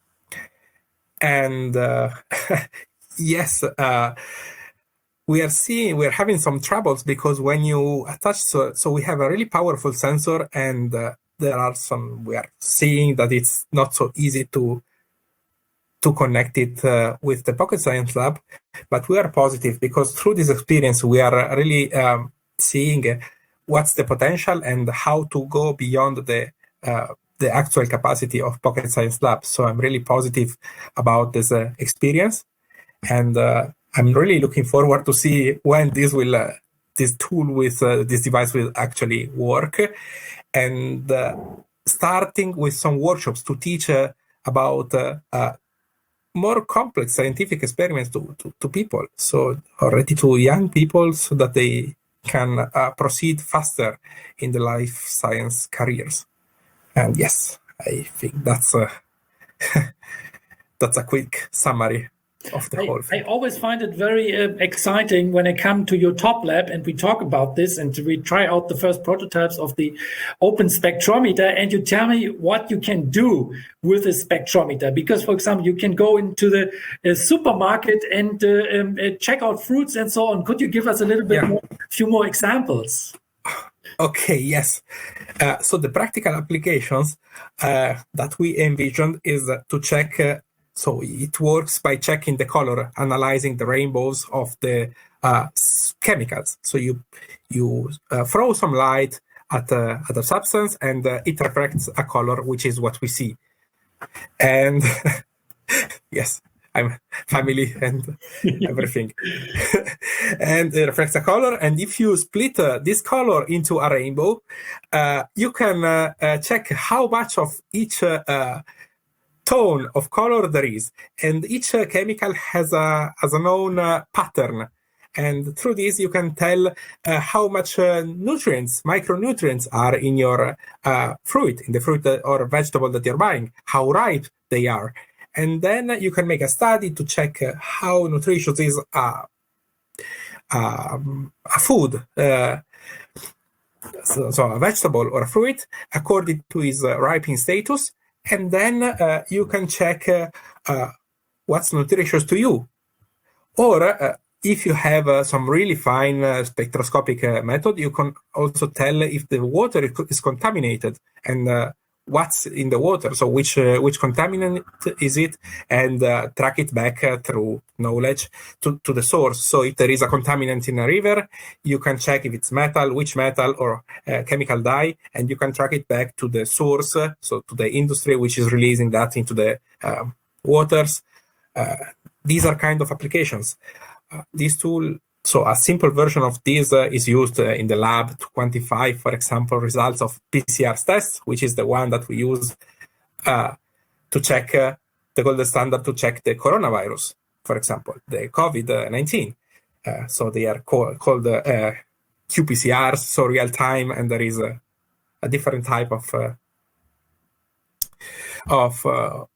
I: And uh, yes, uh, we are seeing we're having some troubles, because when you attach, so, so we have a really powerful sensor, and uh, there are some, we are seeing that it's not so easy to to connect it uh, with the Pocket Science Lab, but we are positive, because through this experience we are really um, seeing what's the potential and how to go beyond the uh, the actual capacity of Pocket Science Lab. So I'm really positive about this uh, experience, and uh, I'm really looking forward to see when this will uh, this tool with uh, this device will actually work, and uh, starting with some workshops to teach uh, about uh, uh, more complex scientific experiments to, to, to people, so already to young people, so that they can uh, proceed faster in the life science careers. And yes, I think that's a that's a quick summary of the
C: I,
I: whole thing.
C: I always find it very uh, exciting when I come to your top lab and we talk about this and we try out the first prototypes of the open spectrometer, and you tell me what you can do with a spectrometer. Because, for example, you can go into the uh, supermarket and uh, um, uh, check out fruits and so on. Could you give us a little bit
I: Yeah.
C: more, few more examples?
I: Okay, yes. Uh, so the practical applications uh, that we envisioned is uh, to check. Uh, so it works by checking the color, analyzing the rainbows of the uh, s- chemicals. So you you uh, throw some light at a, at a substance, and uh, it reflects a color, which is what we see. And yes, I'm family and everything. And it reflects a color. And if you split uh, this color into a rainbow, uh, you can uh, uh, check how much of each uh, uh, tone of color there is. And each uh, chemical has a, has an own uh, pattern. And through this, you can tell uh, how much uh, nutrients, micronutrients are in your uh, fruit, in the fruit that, or vegetable that you're buying, how ripe they are. And then you can make a study to check uh, how nutritious is uh, um, a food, uh, so, so a vegetable or a fruit, according to its uh, ripening status. And then uh, you can check uh, uh, what's nutritious to you. or uh, if you have uh, some really fine uh, spectroscopic uh, method, you can also tell if the water is contaminated and uh, what's in the water, so which uh, which contaminant is it, and uh, track it back uh, through knowledge to, to the source. So if there is a contaminant in a river, you can check if it's metal, which metal, or uh, chemical dye, and you can track it back to the source, uh, so to the industry which is releasing that into the uh, waters. Uh, these are kind of applications. Uh, this tool, so a simple version of this uh, is used uh, in the lab to quantify, for example, results of P C R tests, which is the one that we use uh, to check uh, the gold standard to check the coronavirus, for example, the COVID nineteen. Uh, so they are call, called uh, Q P C Rs, so real time, and there is a, a different type of uh, of uh,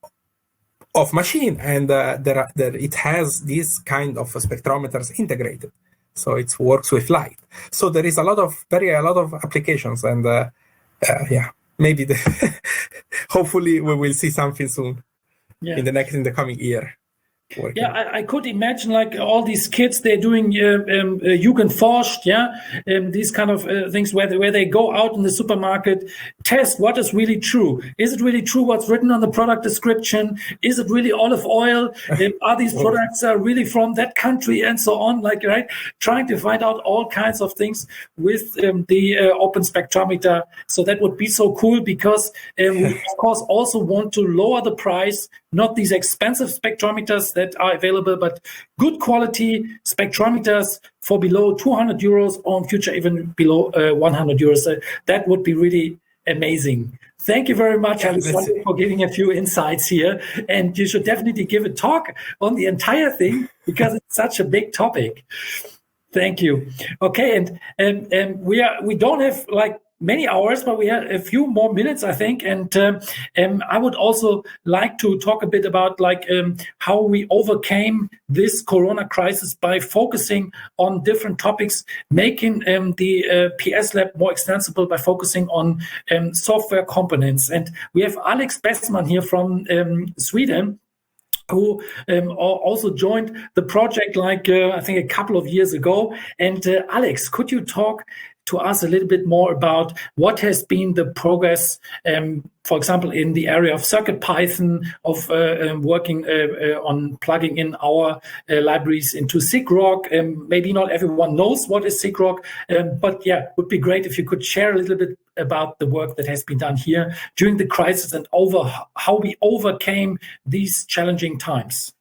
I: of machine, and uh, there, are, there it has this kind of spectrometers integrated, so it works with light. So there is a lot of very a lot of applications, and uh, uh, yeah, maybe the hopefully we will see something soon
C: Yeah.
I: in the next in the coming year. Working.
C: Yeah, I, I could imagine like all these kids, they're doing uh, um, uh, Jugendforscht, yeah, um, these kind of uh, things where they, where they go out in the supermarket, test what is really true. Is it really true what's written on the product description? Is it really olive oil? Um, are these products uh, really from that country and so on? Like, right, trying to find out all kinds of things with um, the uh, open spectrometer. So that would be so cool because um, we of course also want to lower the price, not these expensive spectrometers that are available, but good quality spectrometers for below two hundred euros, or in future even below uh, one hundred euros. Uh, that would be really amazing. Thank you very much, Alexander, for giving a few insights here. And you should definitely give a talk on the entire thing because it's such a big topic. Thank you. Okay, and and, and we are we don't have like many hours, but we have a few more minutes, I think. And um, um, I would also like to talk a bit about like um, how we overcame this Corona crisis by focusing on different topics, making um, the uh, P S Lab more extensible by focusing on um, software components. And we have Alex Bestman here from um, Sweden, who um, also joined the project like uh, I think a couple of years ago. And uh, Alex, could you talk to us a little bit more about what has been the progress, um, for example, in the area of CircuitPython, of uh, um, working uh, uh, on plugging in our uh, libraries into SIGROC. Um, maybe not everyone knows what is SIGROC, um, but yeah, it would be great if you could share a little bit about the work that has been done here during the crisis and over how we overcame these challenging times.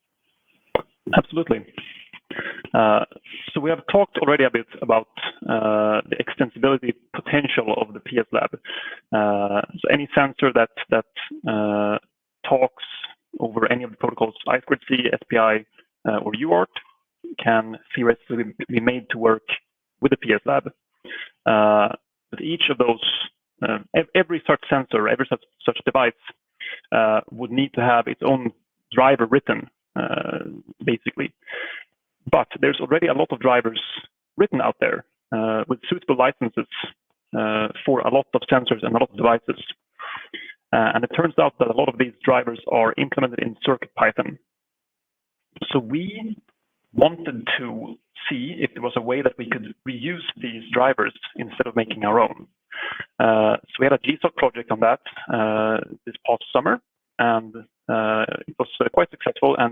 E: Absolutely. Uh, so we have talked already a bit about uh, the extensibility potential of the P S Lab. Uh, so any sensor that that uh, talks over any of the protocols I two C, S P I, uh, or U A R T can theoretically be made to work with the P S Lab. Uh, but each of those, uh, every such sensor, every such such device uh, would need to have its own driver written, uh, basically. But there's already a lot of drivers written out there uh, with suitable licenses uh, for a lot of sensors and a lot of devices. Uh, and it turns out that a lot of these drivers are implemented in CircuitPython. So we wanted to see if there was a way that we could reuse these drivers instead of making our own. Uh, so we had a G SOC project on that uh, this past summer, and uh, it was uh, quite successful. And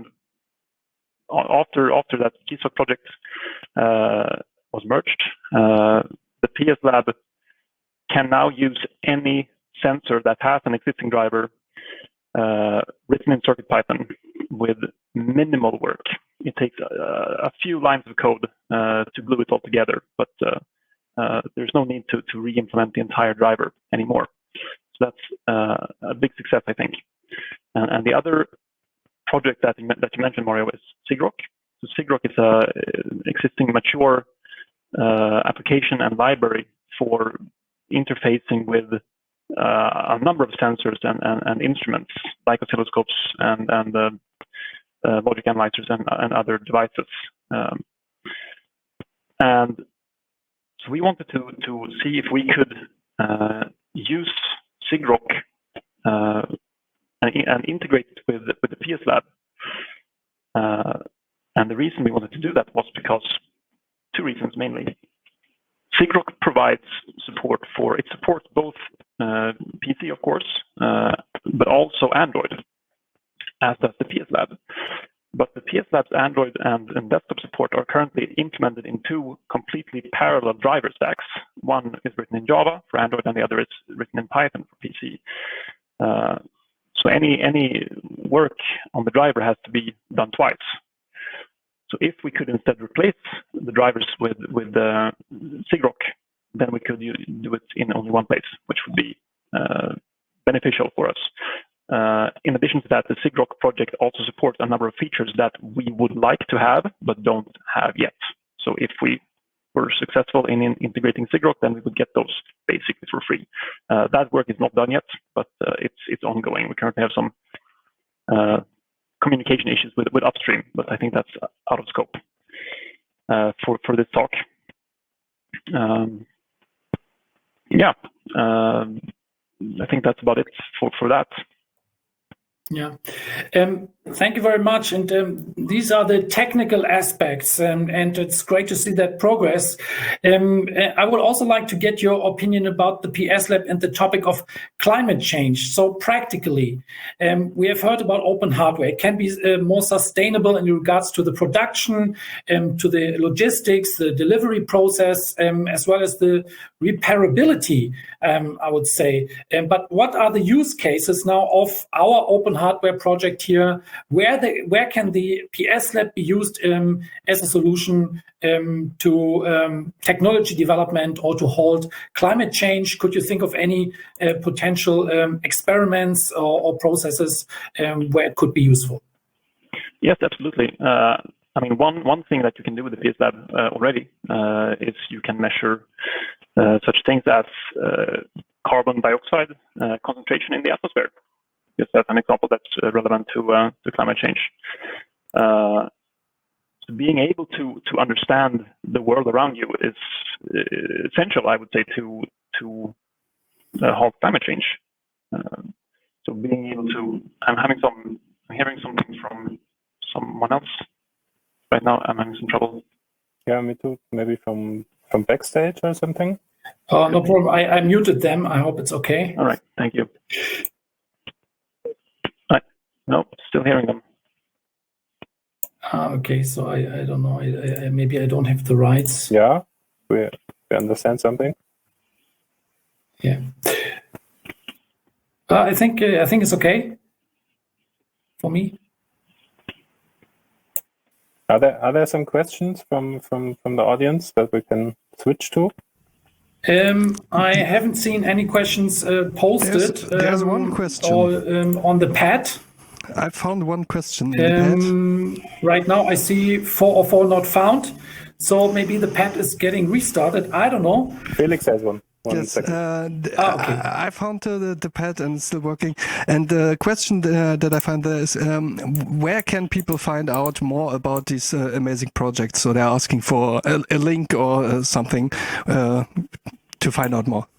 E: After after that G SOC project uh, was merged, uh, the P S Lab can now use any sensor that has an existing driver uh, written in CircuitPython with minimal work. It takes a, a few lines of code uh, to glue it all together, but uh, uh, there's no need to, to re-implement the entire driver anymore. So that's uh, a big success, I think. And, and the other project that you, that you mentioned, Mario, is SIGROC. So SIGROC is an existing mature uh, application and library for interfacing with uh, a number of sensors and, and, and instruments like oscilloscopes and, and uh, uh, logic analyzers and, and other devices. Um, and so we wanted to, to see if we could uh, use SIGROC uh, and, and integrate it with, with the P S Lab uh, and And the reason we wanted to do that was because two reasons mainly. SIGROC provides support for, it supports both uh, P C, of course, uh, but also Android, as does the P S Lab. But the P S Lab's Android and, and desktop support are currently implemented in two completely parallel driver stacks. One is written in Java for Android, and the other is written in Python for P C. Uh, so any any work on the driver has to be done twice. So if we could instead replace the drivers with with uh, SIGROC, then we could do it in only one place, which would be uh, beneficial for us. Uh, in addition to that, the SIGROC project also supports a number of features that we would like to have but don't have yet. So if we were successful in, in integrating SIGROC, then we would get those basically for free. Uh, that work is not done yet, but uh, it's it's ongoing. We currently have some uh, communication issues with, with upstream, but I think that's out of scope uh, for, for this talk. Um, yeah, um, I think that's about it for, for that.
C: Yeah, um, thank you very much. And um, these are the technical aspects, um, and it's great to see that progress. Um, I would also like to get your opinion about the P S Lab and the topic of climate change. So practically, um, we have heard about open hardware. It can be uh, more sustainable in regards to the production, um, to the logistics, the delivery process, um, as well as the repairability, um, I would say. Um, but what are the use cases now of our open hardware project here? Where the where can the P S Lab be used um, as a solution um, to um, technology development or to halt climate change? Could you think of any uh, potential um, experiments or, or processes um, where it could be useful?
E: Yes, absolutely. Uh, I mean, one one thing that you can do with the P S Lab uh, already uh, is you can measure uh, such things as uh, carbon dioxide uh, concentration in the atmosphere. Yes, that's an example that's uh, relevant to uh, to climate change. Uh, so being able to to understand the world around you is uh, essential, I would say, to to uh, halt climate change. Uh, so being able to, I'm having some, I'm hearing something from someone else right now. I'm having some trouble.
D: Yeah, me too. Maybe from from backstage or something.
C: Oh, no problem. I, I muted them. I hope it's okay.
E: All right, thank you. No, still hearing them.
C: Ah, okay, so I, I don't know. I, I, maybe I don't have the rights.
D: Yeah, we, we understand something.
C: Yeah, uh, I think uh, I think it's okay for me.
D: Are there are there some questions from from from the audience that we can switch to?
C: Um, I haven't seen any questions uh, posted.
A: There's, there's
C: um,
A: one question
C: or, um, on the pad.
A: I found one question in the
C: um,
A: pad.
C: Right now I see four or four not found. So maybe the pad is getting restarted. I don't know.
D: Felix has one. One
A: yes,
D: second.
A: uh,
C: ah, okay.
A: I, I found uh, the, the pad and it's still working. And the question uh, that I find there is, um, where can people find out more about these uh, amazing projects? So they're asking for a, a link or uh, something uh, to find out more.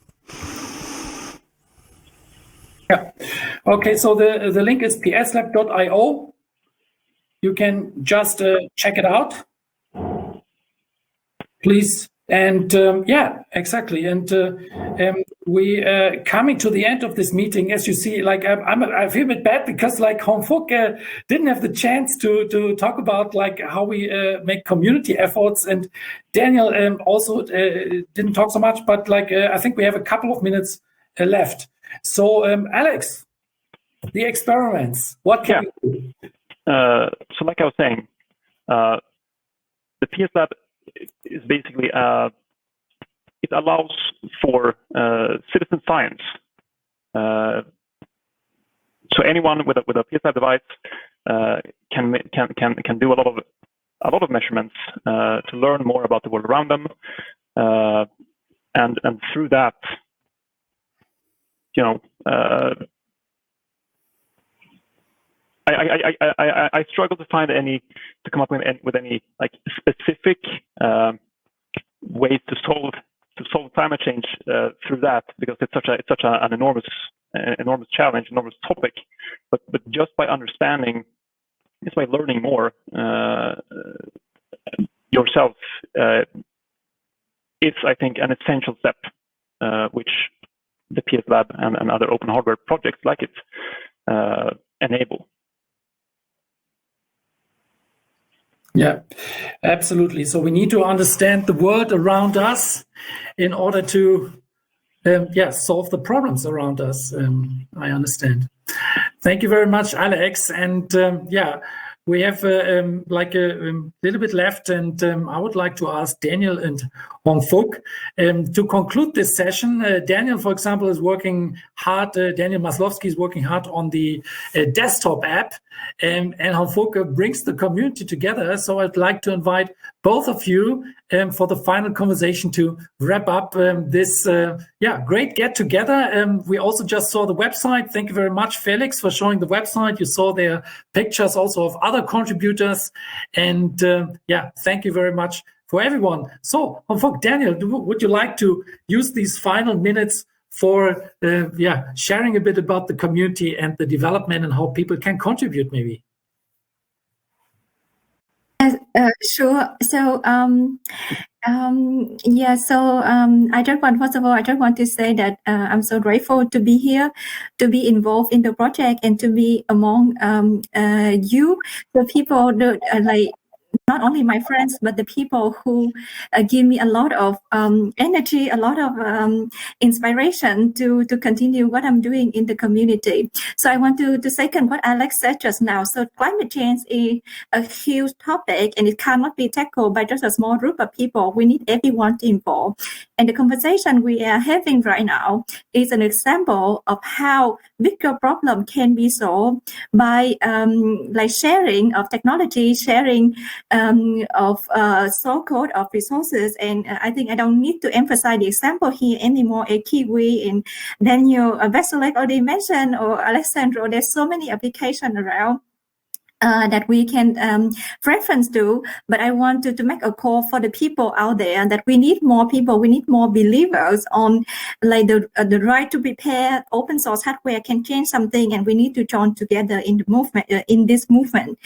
C: Yeah. Okay, so the, the link is p s lab dot i o. You can just uh, check it out, please. And um, yeah, exactly. And uh, um, we uh, coming to the end of this meeting. As you see, like I'm, I'm I feel a bit bad because like Homfuk uh, didn't have the chance to to talk about like how we uh, make community efforts, and Daniel um, also uh, didn't talk so much. But like uh, I think we have a couple of minutes uh, left. So um, Alex, the experiments. What can
E: yeah.
C: we do?
E: Uh, so like I was saying, uh, the P S Lab is basically, uh, it allows for uh, citizen science. Uh, so anyone with a, with a P S Lab device uh, can can can can do a lot of a lot of measurements uh, to learn more about the world around them, uh, and and through that, you know. Uh, I, I, I, I, I struggle to find any to come up with any, with any like specific um, ways to solve to solve climate change uh, through that, because it's such a it's such a, an enormous uh, enormous challenge, enormous topic. But but just by understanding is by learning more uh, yourself. Uh, it's, I think, an essential step, uh, which the P S Lab and, and other open hardware projects like it uh, enable.
C: Yeah, absolutely. So we need to understand the world around us in order to, um, yeah, solve the problems around us. Um, I understand. Thank you very much, Alex. And um, yeah, we have uh, um, like a um, little bit left, and um, I would like to ask Daniel and Hong Fook um, to conclude this session. Uh, Daniel, for example, is working hard. Uh, Daniel Maslowski is working hard on the uh, desktop app, um, and Hong Fook uh, brings the community together. So I'd like to invite both of you um, for the final conversation to wrap up um, this uh, yeah great get together. Um, we also just saw the website. Thank you very much, Felix, for showing the website. You saw their pictures also of other contributors, and um, yeah, thank you very much for everyone. So, Hong Fook, Daniel, do, would you like to use these final minutes for uh, yeah sharing a bit about the community and the development and how people can contribute, maybe?
J: Uh, sure. So, um, um, yeah, so um, I just want, first of all, I just want to say that uh, I'm so grateful to be here, to be involved in the project, and to be among um, uh, you, the people that uh, like, not only my friends, but the people who uh, give me a lot of um, energy, a lot of um, inspiration to, to continue what I'm doing in the community. So I want to, to second what Alex said just now. So climate change is a huge topic, and it cannot be tackled by just a small group of people. We need everyone to involve. And the conversation we are having right now is an example of how bigger problem can be solved by um, like sharing of technology, sharing Um, of uh, source code, of resources. And uh, I think I don't need to emphasize the example here anymore. A Kiwi and Daniel uh, Veselek already mentioned, or Alessandro. There's so many applications around Uh, that we can um, reference to, but I want to, to make a call for the people out there that we need more people, we need more believers on like the uh, the right to prepare open source hardware can change something, and we need to join together in the movement, uh, in this movement.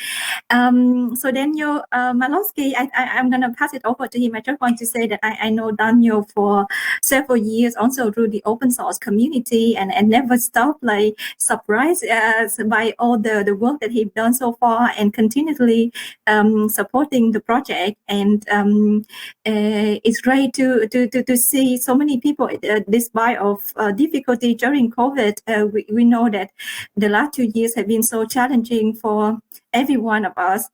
J: Um, so Daniel uh, Maslowski, I, I, I'm going to pass it over to him. I just want to say that I, I know Daniel for several years, also through the open source community, and, and never stop like surprised uh, by all the, the work that he's done so far. And continually um, supporting the project, and um, uh, it's great to, to to to see so many people. Uh, despite of uh, difficulty during COVID, uh, we we know that the last two years have been so challenging for every one of us.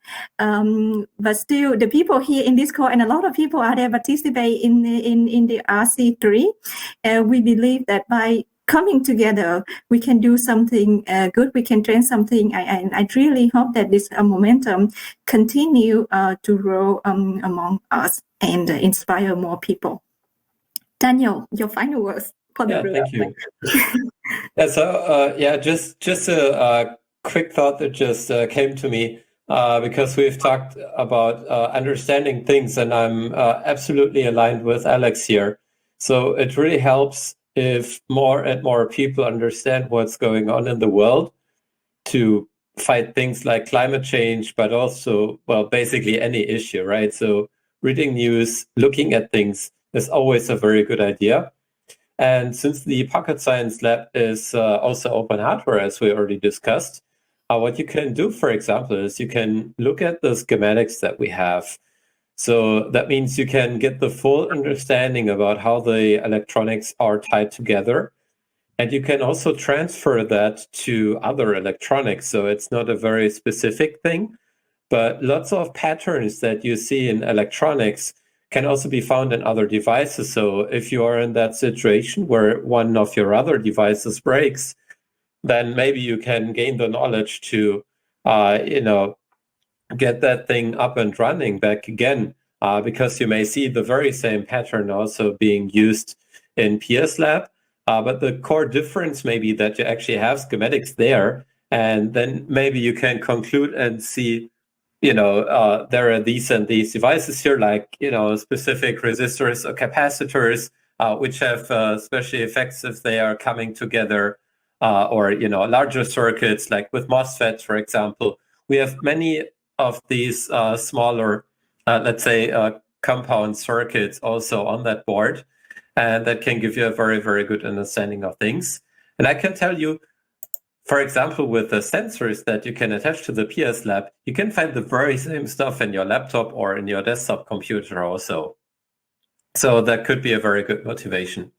J: Um, but still, the people here in this call, and a lot of people out there participate in in in the R C three. Uh, we believe that by coming together, we can do something uh, good. We can train something. I, I, I really hope that this uh, momentum continue uh, to grow um, among us and uh, inspire more people. Daniel, your final words for the
B: Yeah,
J: group.
B: thank you. yeah, so uh, yeah, just just a uh, quick thought that just uh, came to me uh, because we've talked about uh, understanding things, and I'm uh, absolutely aligned with Alex here. So it really helps if more and more people understand what's going on in the world to fight things like climate change, but also, well, basically any issue, right? So reading news, looking at things is always a very good idea. And since the Pocket Science Lab is uh, also open hardware, as we already discussed, uh, what you can do, for example, is you can look at the schematics that we have. So that means you can get the full understanding about how the electronics are tied together. And you can also transfer that to other electronics. So it's not a very specific thing, but lots of patterns that you see in electronics can also be found in other devices. So if you are in that situation where one of your other devices breaks, then maybe you can gain the knowledge to, uh, you know, get that thing up and running back again, uh, because you may see the very same pattern also being used in P S Lab. Uh, but the core difference may be that you actually have schematics there, and then maybe you can conclude and see, you know, uh, there are these and these devices here, like, you know, specific resistors or capacitors, uh, which have uh, special effects if they are coming together, uh, or, you know, larger circuits, like with MOSFETs, for example, we have many of these uh, smaller, uh, let's say, uh, compound circuits also on that board, and that can give you a very, very good understanding of things. And I can tell you, for example, with the sensors that you can attach to the P S Lab, you can find the very same stuff in your laptop or in your desktop computer also. So that could be a very good motivation.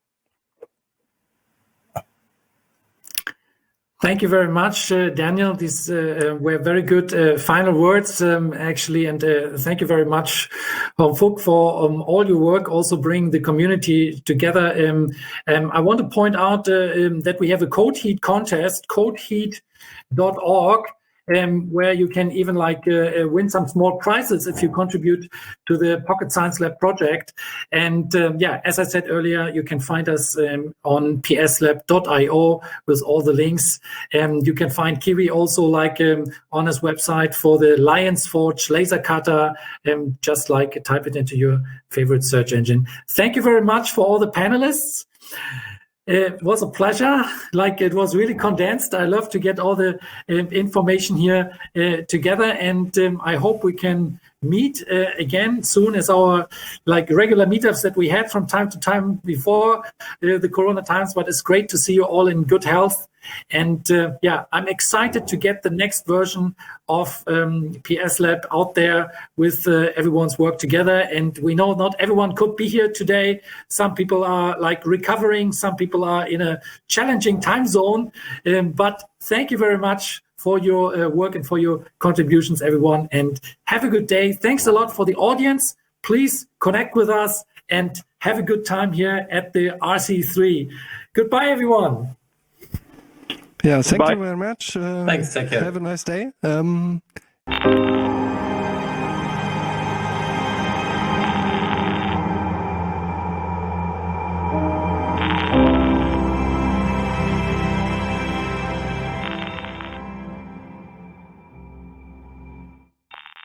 C: Thank you very much, uh, Daniel. These uh, were very good uh, final words, um, actually, and uh, thank you very much, um, Fug, for um, all your work, also bring the community together. Um, um, I want to point out uh, um, that we have a Code Heat contest, code heat dot org, um, where you can even like uh, win some small prizes if you contribute to the Pocket Science Lab project. And um, yeah, as I said earlier, you can find us um, on p s lab dot i o with all the links. And you can find Kiwi also like um, on his website for the Lions Forge laser cutter. Um, just like type it into your favorite search engine. Thank you very much for all the panelists. It was a pleasure. Like, it was really condensed. I love to get all the um, information here uh, together, and um, I hope we can meet uh, again soon as our like regular meetups that we had from time to time before uh, the Corona times. But it's great to see you all in good health. And uh, yeah, I'm excited to get the next version of um, P S Lab out there with uh, everyone's work together. And we know not everyone could be here today. Some people are like recovering. Some people are in a challenging time zone. Um, but thank you very much for your uh, work and for your contributions, everyone. And have a good day. Thanks a lot for the audience. Please connect with us and have a good time here at the R C three. Goodbye, everyone.
A: Yeah, thank
E: Bye.
A: you very much. Uh,
B: Thanks, take care.
A: Have a nice day. Um,